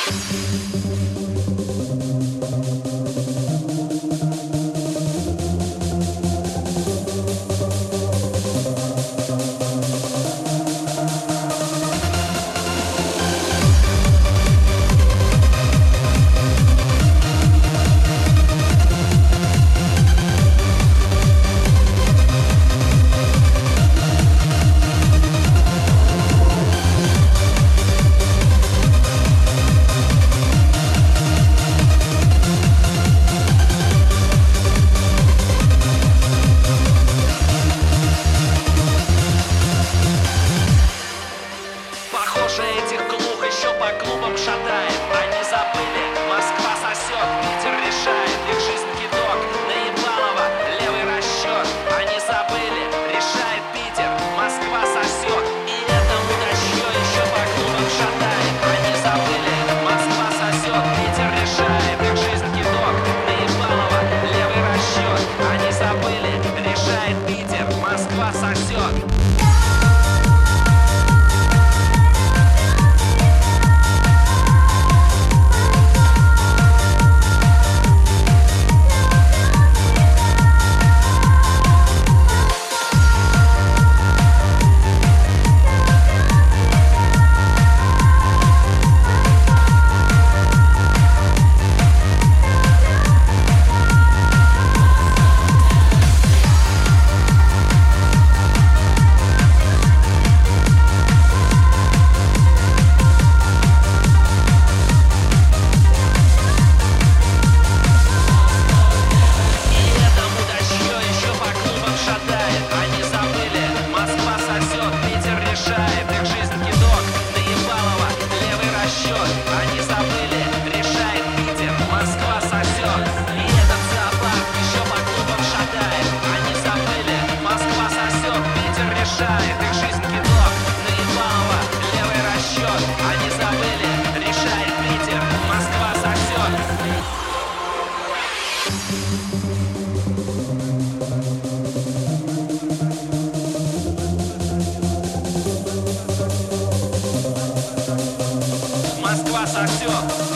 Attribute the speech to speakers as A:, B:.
A: Похоже, этих глух еще по клубам шатает. Они забыли, Москва сосет, Питер решает. Их жизнь кидок, наебалово, левый расчет. Они забыли, решает Питер, Москва сосет. И это мудачье еще по клубам шатает. Они забыли, Москва сосет, Питер решает. Их жизнь кидок, наебалово, левый расчет. Они забыли, решает Питер, Москва сосет. Их жизнь кидок, наебалово, левый расчет. Они забыли, решает Питер, Москва сосет. Москва сосет.